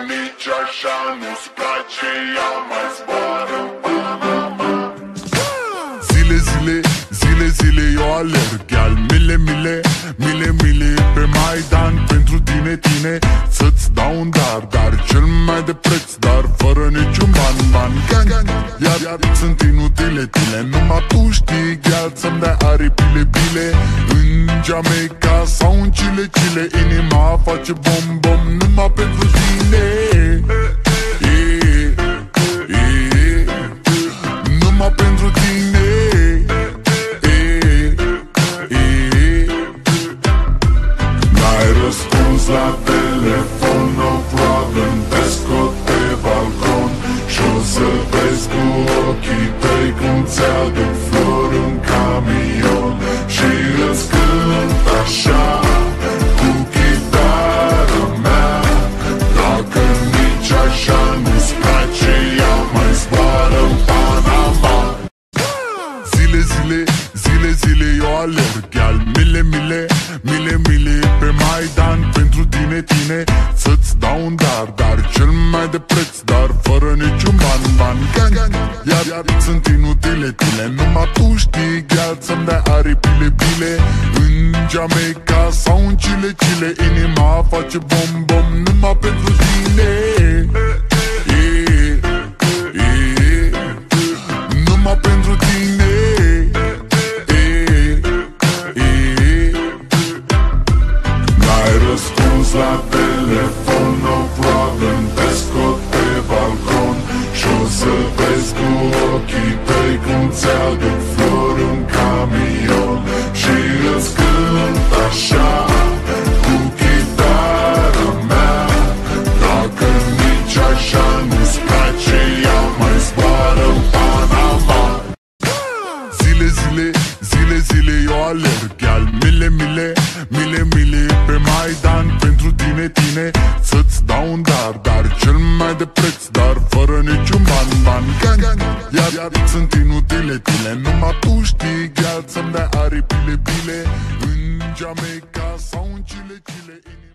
nici așa nu-ți place, ea mai zboară în Panama. Zile, zile, zile, zile eu alerg, al mile, mile, mile, mile pe Maidan pentru tine, tine. Să-ți dau un dar, dar cel mai de preț, dar fără niciun ban, ban, gang, gang. Iar sunt inutile, tine, numai tu știi, gheal, să-mi dai aripile, bile. În Jamaica sau în Chile, Chile, inima face bom, bom, numai pentru tine. Numai pentru tine. N-ai răspuns la telefon, no problem, te scot pe balcon și-o să vezi cu ochii tăi cum ți-aduc flori în camion și îți cânt așa cu chitara mea. Dacă nici așa nu-ți place, ea mai zboară în Panama. Zile, zile, zile, zile eu alerg, al mile, mile, mile, mile pe Maidan pentru tine, tine. Să-ți dau un dar, dar cel mai de preț, dar fără niciun ban, ban, gang, gang. Iar sunt inutile, tine, numai tu știi, gheal, să-mi dai aripile, bile. În Jamaica sau în Chile, Chile, inima face bom, bom, numai pentru tine. Numai pentru tine. N-ai răspuns la telefon, no problem, te scot pe balcon și-o să vezi cu ochii tăi cum ți-aduc flori în camion și îți cânt așa cu chitara mea. Dacă nici așa nu-ți place, ea mai zboară în Panama. Zile, zile, zile, zile eu alerg, al mile, mile, mile, mile pe Maidan pentru tine, tine. Să-ți dau un dar, dar cel mai de preț, dar fără niciun ban, ban, gang, gang. Iar sunt inutile, tine, numai tu știi, gheal, să-mi dai aripile, bile. În Jamaica sau în Chile, Chile.